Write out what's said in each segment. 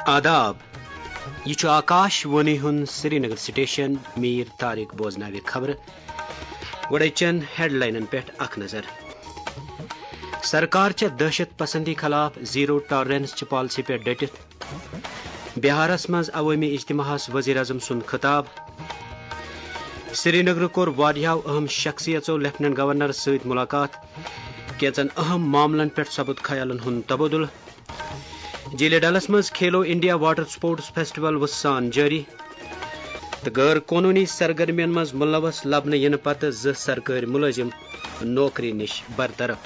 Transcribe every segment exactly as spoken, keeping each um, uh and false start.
آداب یہ آکاش وانی ہند سری نگر سٹیشن میر طارق بوزناوِ خبر گوڑے چن ہیڈ لائنن پہ اخ نظر سرکار چھ دہشت پسندی خلاف زیرو ٹالرنس چہ پالسی پہ ڈٹت بہارس مز عوامی اجتماعس وزیر اعظم سند خطاب سری نگر کور واریاہو اہم شخصیتوں لیفٹنٹ گورنر ست ملاقات کینچن اہم معاملن پہ سپد خیالن ہند تبادل جیل ڈلس مز کھیلو انڈیا واٹر سپورٹس فیسٹول وسان جاری تو غیر قانونی سرگرمین مز ملوث لبنہ ین پتہ ز سرکاری ملازم نوکری نش برطرف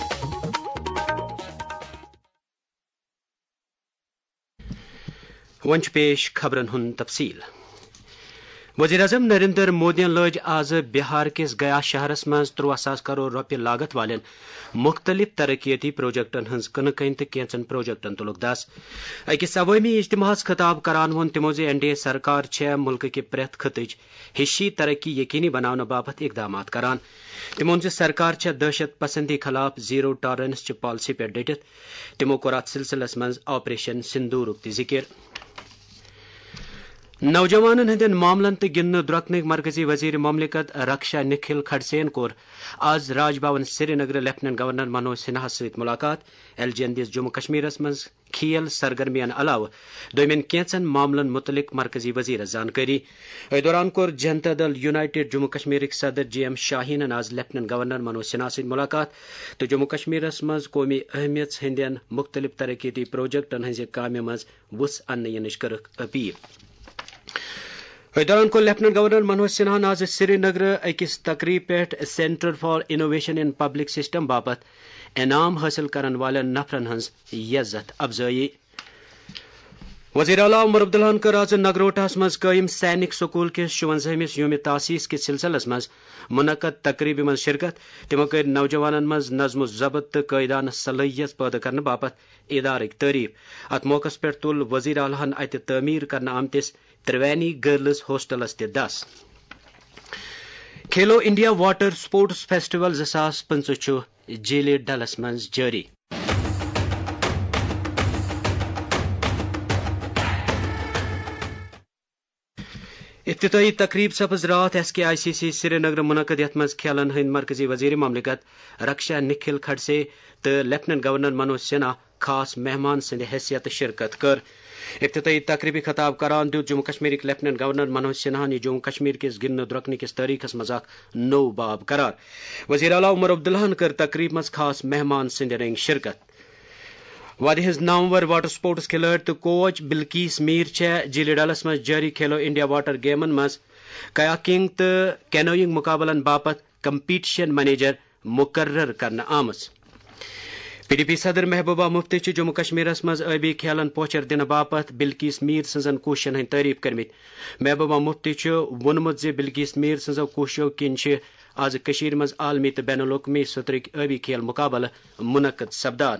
ونچ پیش خبرن ہند تفصیل وزیر اعظم نریندر مودی لج آز بہار کس گیا شہرس مز ترواہ ساس کروڑ روپیہ لاگت والن مختلف ترقیاتی پروجیکٹن ہز کنکن تو کینچن پروجیکٹن تلک دس اکس عوامی اجتماعس خطاب کران وون تمو زِ این ڈی اے سرکار چھ ملک کہ پریت خطچ حصی ترقی یقینی بناونہ باپت اقدامات کران تمو زِ سرکار چھ دہشت پسندی خلاف زیرو ٹالرنس چہ پالسی پہ ڈٹت تمو کور ات سلسلس مز آپریشن سندورک تہ ذکر نوجوانن ہندین معاملن تو گندنہ درۄکنٕکۍ مرکزی وزیر مملکت رکشا نکھل کھڑسین کور آز Raj Bhavan Srinagar lieutenant governor Manoj Sinha ست ملاقات ایل جی این دس جموں کشمیرس مز کھیل سرگرمیان علاوہ دویمین کینچن معاملن متعلق مرکزی وزیر زانکاری اتھ دوران کور جنتا دل یونائٹڈ جموں کشمیرک صدر جی ایم شاہینن آز لیفٹنٹ گورنر منوج سنہا ست ملاقات تو جموں کشمیرس مز قومی اہمیت ہندین مختلف ترقیاتی پروجیکٹن ہنزِ کامہ مز وس انہ ینچ کٔرٕکھ اپیل اس دوران کور لیفٹنٹ گورنر منوج سنہا آز سری نگر اکس تقریب پہ centre for innovation in public system باپت انعام حاصل کرن والن نفرن ہنز عزت افزائی وزیر اعلیٰ عمر عبداللہ کر آز نگروٹاس مز قائم سینک سکول کس شونزہمس یوم تاسیس کس سلسلس مز منعقد تقریب مز شرکت تمو کر نوجوانن مز نظم و ضبط تو قائدانہ صلاحیت پیدا کرنے باپت ادارک تعریف ات موقع پہ تل وزیر اعلیٰ اتہ تعمیر کرنے آمتس تروینی گرلز ہاسٹلس تہ دس کھیلو انڈیا واٹر سپورٹس فیسٹول زٕ ساس پٕنٛژٕہ چھُ جیلے ڈلس مز جاری افتتاحی تقریب سپز رات ایس کے آئی سی سی سری نگر منعقد یتھ مز کھیلن ہند مرکزی وزیر مملکت رکشا نکھل کھڑسے تو لیفٹنٹ گورنر منوج سنہا خاص مہمان سند حیثیت شرکت کر افتتاحی تقریبی خطاب کران دیت جموں کشمیرک لیفٹنٹ گورنر منوج سنہا یہ جموں کشمیر کس گندنہ درۄکنہ کس تاریخس مز اخ نو باب قرار وزیر اعلیٰ عمر عبداللہ کر تقریب مز خاص مہمان سند رنگ شرکت وادی ہز نامور واٹر سپورٹس کھلاڑی تو کوچ بلکیس میر چھ جیل ڈلس مز جاری کھیلو انڈیا واٹر گیمن مز کیاکنگ تو کینوئنگ مقابلن باپت کمپیٹیشن منیجر مقرر کرنا آمز پی ڈی پی صدر محبوبہ مفتی جموں کشمیرس مز ابی کھیلن پوچر دن باپت بلکیس میر سنزن کوششن ہند تعریف کرمت محبوبہ مفتی وونمت ز بلکیس میر سنزو کوششو کن آز کشیر مز عالمی تو بین الاقوامی سطرک ابی کھیل مقابلہ منعقد سپدان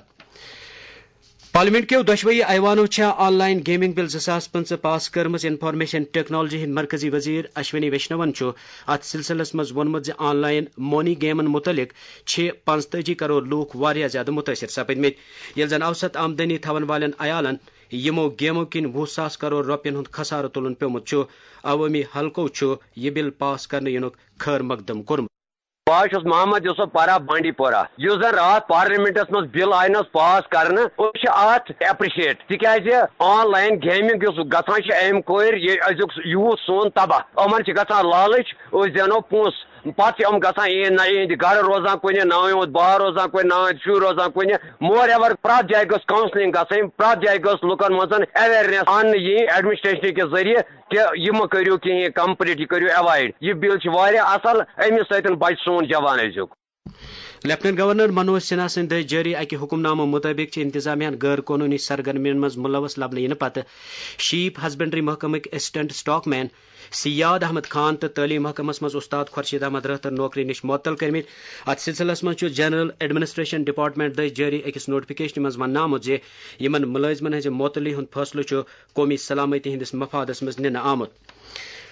پارلیمنٹ کیو دشوئی ایوانو چھا آن لائن گیمنگ بل زاس پنچ پاس کرمز انفارمیشن ٹیکنالوجی ہند مرکزی وزیر اشونی ویشنون ات سلسلس مز وونمت ز آن لائن مونی گیمن متعلق چھ پانچتاجی کروڑ لوک واریاہ زیادہ متاثر سپدمت یل زن اوسط آمدنی تھون والن عیالن یمو گیمو کن وہ ساس کروڑ روپین ہند خسارہ تلن پیومت عوامی حلقو یہ بل پاس کرنے ینک خیر مقدم کورمت بہت محمد یوسف پارا بانڈی پورہ اس زن رات پارلیمنٹس مز بل آئی نس پاس کرنے ات ایپرشیٹ تکیاز آن لائن گیمنگ اس گھان ام کور ازیک یوتھ سون تباہ امن گھان لالچ اس دینو پونس پتہ ام گھان اہد گھر روزان کن نہ یوت باہر روزان کن نہ شر روزان کن مور ایور پریت جائیں گھس کاؤنسلنگ گھن پریت جائیں گھس لکن مز اویئرنیس ان ایڈمنسٹریشن کے ذریعے کہ یہ کرو کہیں کمپلیٹ یہ کرو اوائڈ یہ بل اصل امس ستن بچ سون جوان ازیک لیفٹنٹ گورنر منوج سنہا سند جاری اکہ حکم نامہ مطابق انتظامیہ غیر قانونی سرگرمین مز ملوث لبنہ ین پتہ شیپ ہسبنڈری محکمک assistant stockman Syed Ahmad Khan تو تعلیم محکمس مز استاد خورشید احمد رحتر نوکری نش معطل کرمت ات سلسلس مز جنرل ایڈمنسٹریشن ڈپارٹمنٹ دس جاری اکس نوٹفکیشن مز ون آمت زِ یمن ملازمن ہز معطلی ہند فیصلہ قومی سلامتی ہندس مفادس مز ننہ آمت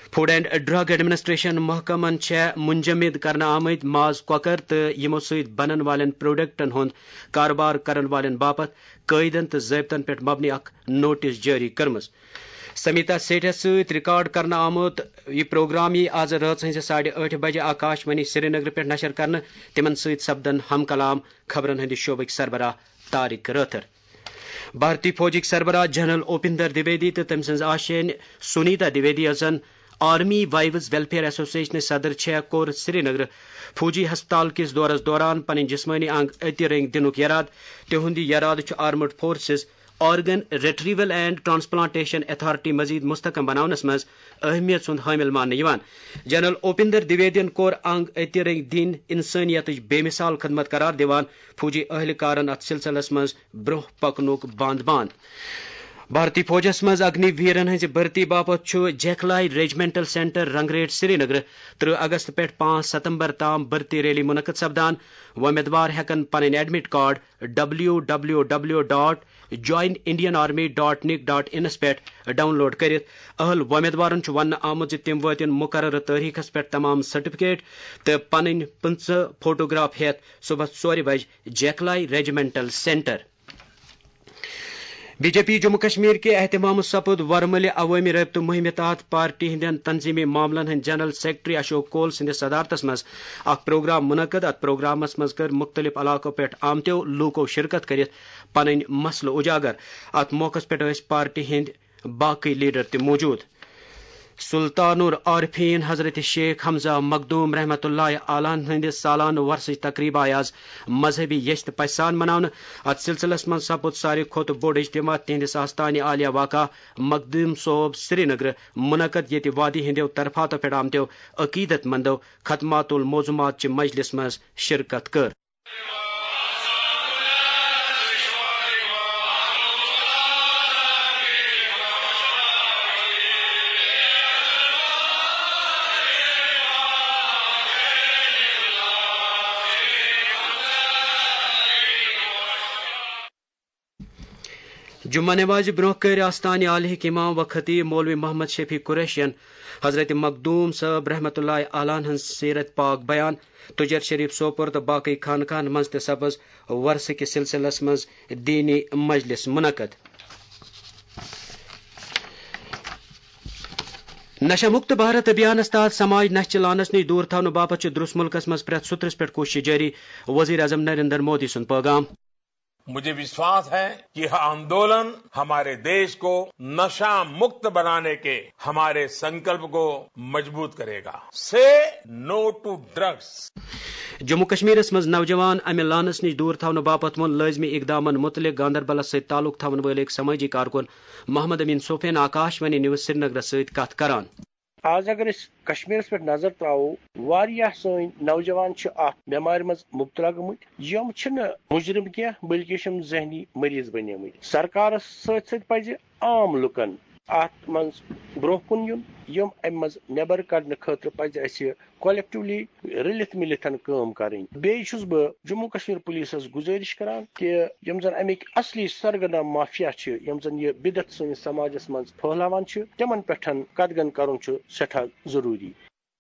فوڈ اینڈ ڈرگ ایڈمنسٹریشن محکمن چھ منجمد کرنا آمد ماز کوکر تو یمو ست بنن والن پروڈکٹن ہند کاروبار کرن والن باپت قاعدن تو ضابطن پہ مبنی اخ نوٹس جاری کرمز. سمیتا سیٹھس ست ریکارڈ کرنا آمت یہ پروگرام یہ آز رات ہز ساڑھے ٹھ بجے آکاش وانی سری نگر پہ نشر کرنا. تمن ست سپدن ہم کلام خبرن ہند شعبک سربراہ طارق راتھر. بھارتی فوجک سربراہ جنرل اوپندر دویدی تو تم سن آشین سنیتا دویدی یزن آرمی وائیوز ویلفیئر ایسوسیشن صدر چھ کور سری نگر فوجی ہسپتال کس دورس دوران پن جسمانی انگ اتی رنگ دنک یراد. تہند یراد armed forces organ retrieval and transplantation authority مزید مستحکم بناونس مز اہمیت سند حامل ماننے. جنرل اوپندر دویدین کور انگ اتی رنگ دین انسانیت بے مثال خدمت قرار دیوان فوجی اہلکارن ات سلسلس مز برہ پکنک باند باند. بھارتی فوجس مز اگنی ویرن ہز بھرتی باپت جیکلائی ریجمنٹل سینٹر رنگریٹ سری نگر ترہ اگست پہ پانچ ستمبر تام بھرتی ریلی منعقد سپدان. ومیدوار ہیکن پن admit card W W W dot join Indian army dot nic dot انس پہ ڈاؤن لوڈ کرت. اہل ومیدوارن ون آمت تم واتن مقررہ تاریخس پہ تمام سرٹیفکیٹ تو پن پنچہ فوٹوگراف ہیت صبح ژور بج JAKLI regimental centre. B J P Jammu Kashmir کے اہتمام سپد ورمل عوامی رابطہ مہم تحت پارٹی ہندین تنظیمی معاملن ہند جنرل سیکرٹری اشوک کول سندس صدارتس مز اخ پروگرام منعقد. ات پروگرامس مز کر مختلف علاقوں پہ آمتو لوکو شرکت کرت پن مسلہ اجاگر. ات موقع پہ پارٹی ہند باقی لیڈر تہ موجود. سلطان العارفین حضرت شیخ حمزہ مخدوم رحمۃ اللہ علیہ ہندس سالانہ ورثچ تقریب آئی آز مذہبی یشت پہ سان مناونہ. ات سلسلس من سپد ساروی کھت بوڑ اجتماع تہندس آستانہ عالیہ واقع مخدوم صوب سری نگر منعقد یت وادی ہندو طرفاتو پہ آمتو عقیدت مندو ختمات الموضوعات چہ مجلس مز شرکت کر. جمعہ نواز برہ کر آستان عالیہ امام و خطیب مولوی محمد شفیع قریشین حضرت مخدوم صاحب رحمۃ اللہ علیہ ہن سیرت پاک بیان تجر شریف سوپور تو باقی خانقاہن مز سپز ورثہ کس سلسلس مز دینی مجلس منعقد. نشہ مکت بھارت ابھیانس تحت سماج نشہ چلانس نش دور تھونہ باپت درس ملکس مز پریت سترس پہ کوشش جاری. وزیر اعظم نریندر مودی سن پیغام. مجھے وشواس ہے کہ یہ آندولن ہمارے دیش کو نشہ مکت بنانے کے ہمارے سنکلپ کو مضبوط کرے گا. Say no to drugs. Jammu کشمیرس مز نوجوان امہ لانس نش دور تھونہ باپت وون لازمی اقدامن متعلق گاندربلس ست تعلق تھون ول ایک سماجی کارکن محمد امین صوفین Akashvani news Srinagar ست کت کران. آز اگر اس کشمیرس پہ نظر تراو واریاہ سن نوجوان ات بیمار مز مبتلا گمت یم مجرم کی بلکہ ذہنی مریض بنیمت. سرکارس ست ست پزِ عام لکن ات مز برو کن یون یم ام مز نبر کڑنے خاطر پزِ اسہ کولیکٹولی رلت ملت کام کریں. بیٚیہِ چھُس بہٕ جموں کشمیر پولیسس گزٲرش کران کہ یم زن امک اصلی سرگردہ مافیا چھ یم زن یہ بدت سٲنِس سماجس مز پھہلاوان چھ تمن پٮ۪ٹھ قدغن کرُن چھُ سٹھاہ ضروری.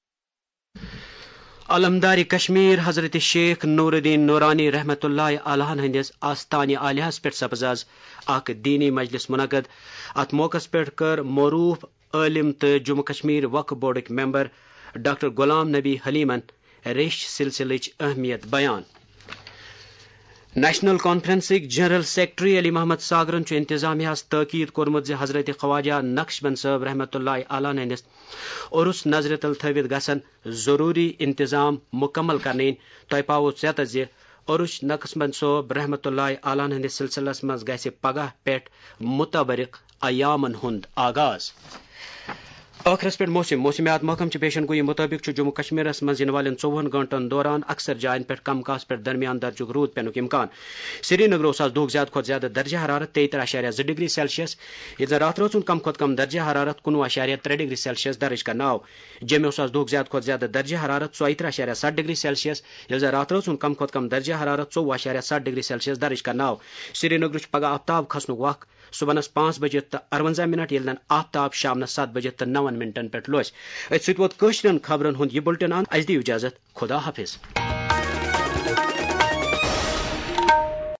علمدار کشمیر حضرت شیخ نور الدین نورانی رحمۃ اللہ علیہ ہندس آستانہ عالیہ پہ سپز آز اخ دینی مجلس منعقد. ات موقع پہ کر معروف عالم تو جموں کشمیر وقف بورڈک ممبر ڈاکٹر غلام نبی حلیمن ریش سلسلچ اہمیت بیان. نیشنل کانفرنسک جنرل سیکرٹری علی محمد ساگرن انتظامیہ تاکید کورمت حضرت خواجہ نقش بند صاحب رحمۃ اللہ علیہ ہندس عرس نظر تل تھوت گھن ضروری انتظام مکمل کرنے. تہ پاو ژیت زِ عرس نقش بند صاحب رحمۃ اللہ علیہ ہندس سلسلس مز گژھِ پگہ پٮ۪ٹھ متبرک ایامن ہند آغاز. ٲخرس پٮ۪ٹھ موسم موسمیات محکم چہ پیشن گوئی مطابق جموں کشمیرس مز ین والن ژوہن گنٹن دوران اکثر جائن پہ کم کاس پہ درمیان درجک روود پینک امکان. سری نگر آز دہک زیادہ کھت زیادہ درجہ حرارت تیتر اشاریہ زٕ ڈگری سیلسیس یت رات روز کم کھت کم درجہ حرارت کنوہ اشاریہ ترے ڈگری سیلسیس درج کرنا آو. جموں آز دہک زیادہ کھت زیادہ درجہ حرارت ژۄیترہ اشاریہ سٹھ ڈگری سیلسیس یل رات روز کم کھت کم درجہ حرارت ژوہ اشاریہ سٹھ ڈگری سیلسیس درج کرنا آو. سری نگر پگہ آفتاب کھسنک وق صبحس پانچ بجے تو اروزہ منٹ یل آفتاب شام سات بجے تو نون منٹن پہ لوس ات ست ووت کشرن خبرن ہند یہ بلٹن اند اس دیو اجازت خدا حافظ.